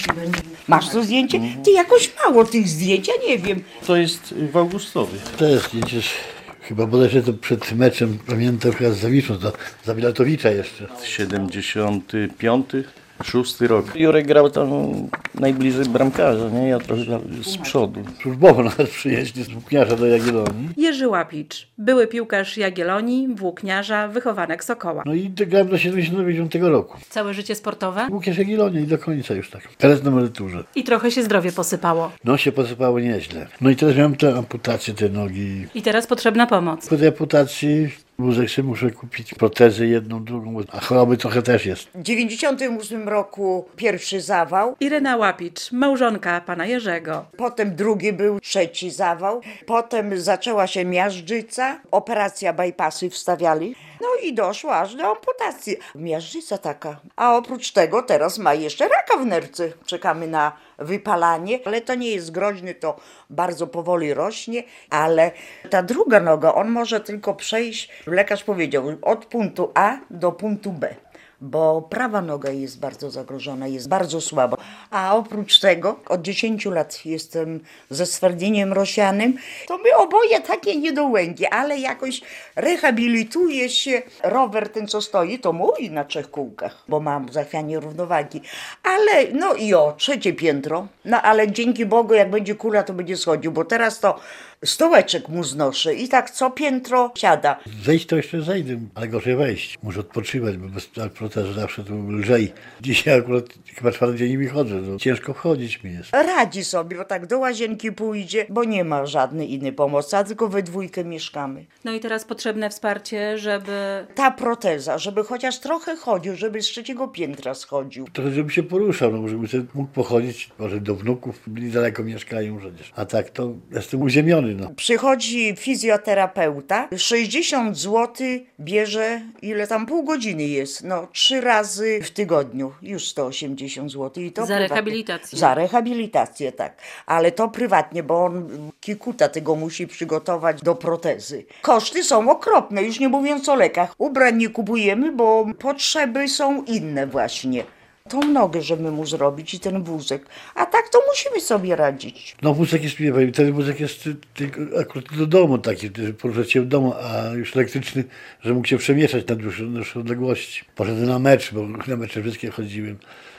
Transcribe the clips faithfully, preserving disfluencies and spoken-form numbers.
Masz to zdjęcie? Ty jakoś mało tych zdjęć, ja nie wiem. To jest w Augustowie. To jest zdjęcie, chyba bodajże to przed meczem, pamiętam chyba z Zawiszą, to Zawilatowicza jeszcze. siedemdziesiąty piąty, szósty rok. Jurek grał tam najbliżej bramkarza, nie? Ja trochę z przodu. Służbowo nawet przyjeździ z Włókniarza do Jagiellonii. Jerzy Łapicz, były piłkarz Jagiellonii, włókniarza, wychowanek Sokoła. No i grałem do siedemdziesiątego dziewiątego roku. Całe życie sportowe Włókniarz Jagiellonia i do końca już tak. Teraz na emeryturze. i trochę się zdrowie posypało. No się posypało nieźle. No i teraz miałem tę amputację tej nogi. I teraz potrzebna pomoc. Po tej amputacji wózek sobie muszę kupić protezy jedną, drugą, a choroby trochę też jest. W dziewięćdziesiątym ósmym roku pierwszy zawał, Irena Łapicz, małżonka pana Jerzego. potem drugi był, trzeci zawał, potem zaczęła się miażdżyca, operacja bypassy wstawiali, no i doszło aż do amputacji. Miażdżyca taka. A oprócz tego teraz ma jeszcze raka w nerce. Czekamy na wypalanie, ale to nie jest groźny, to bardzo powoli rośnie, ale ta druga noga, on może tylko przejść, lekarz powiedział, od punktu A do punktu B. Bo prawa noga jest bardzo zagrożona, jest bardzo słaba. A oprócz tego od dziesięciu lat jestem ze stwardnieniem rosianym. To my oboje takie niedołęgi, ale jakoś rehabilituje się. Rower ten, co stoi, to mój na trzech kółkach, bo mam zachwianie równowagi. Ale no i o, trzecie piętro. No ale dzięki Bogu, jak będzie kula, to będzie schodził, bo teraz to stołeczek mu znoszę i tak co piętro siada. Zejść to jeszcze zejdę, ale gorzej wejść. Muszę odpoczywać, bo bez protezy zawsze to lżej. Dzisiaj akurat chyba czwarty dzień mi chodzę, no. Ciężko wchodzić mi jest. Radzi sobie, bo tak do łazienki pójdzie, bo nie ma żadnej innej pomocy, a tylko we dwójkę mieszkamy. No i teraz potrzebne wsparcie, żeby... Ta proteza, żeby chociaż trochę chodził, żeby z trzeciego piętra schodził. Trochę, żeby się poruszał, no, żeby sobie mógł pochodzić, może do wnuków, niedaleko mieszkają przecież. A tak to jestem uziemiony, no. Przychodzi fizjoterapeuta, sześćdziesiąt złotych bierze, ile tam pół godziny jest, no trzy razy w tygodniu, już sto osiemdziesiąt złotych. I to Za prywatnie. rehabilitację. Za rehabilitację, tak. Ale to prywatnie, bo on kikuta tego musi przygotować do protezy. Koszty są okropne, już nie mówiąc o lekach. Ubrań nie kupujemy, bo potrzeby są inne właśnie. Tą nogę, żeby mu zrobić i ten wózek. A tak to musimy sobie radzić. No wózek jest, wie pani, ten wózek jest tylko akurat do domu taki, że poruszać się w domu, a już elektryczny, że mógł się przemieszczać na dłuższe, na dłuższe odległości. Poszedłem na mecz, bo na mecze wszystkie chodziłem.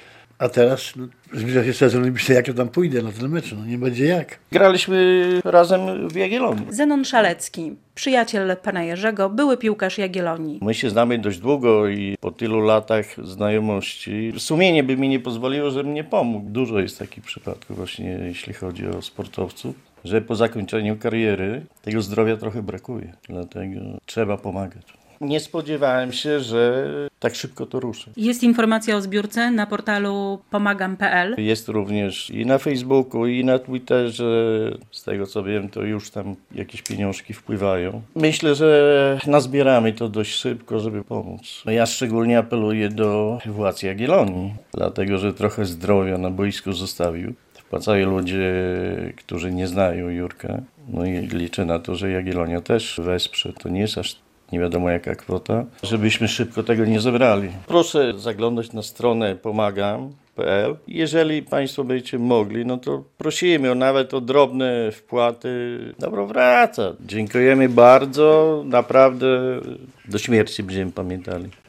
A teraz no, zbliża się sezon i myślę, jak ja tam pójdę na ten mecz, no nie będzie jak. Graliśmy razem w Jagiellonii. Zenon Szalecki, przyjaciel pana Jerzego, były piłkarz Jagiellonii. My się znamy dość długo i po tylu latach znajomości sumienie by mi nie pozwoliło, żebym nie pomógł. Dużo jest takich przypadków właśnie, jeśli chodzi o sportowców, że po zakończeniu kariery tego zdrowia trochę brakuje, dlatego trzeba pomagać. Nie spodziewałem się, że tak szybko to ruszy. Jest informacja o zbiórce na portalu pomagam kropka p l. Jest również i na Facebooku, i na Twitterze. Z tego co wiem, to już tam jakieś pieniążki wpływają. Myślę, że nazbieramy to dość szybko, żeby pomóc. No ja szczególnie apeluję do władz Jagiellonii, dlatego że trochę zdrowia na boisku zostawił. Wpłacają ludzie, którzy nie znają Jurka. No i liczę na to, że Jagiellonia też wesprze. To nie jest aż nie wiadomo jaka kwota, żebyśmy szybko tego nie zebrali. Proszę zaglądać na stronę pomagam kropka p l. Jeżeli Państwo będziecie mogli, no to prosimy o nawet o drobne wpłaty. Dobro wraca. Dziękujemy bardzo. Naprawdę do śmierci będziemy pamiętali.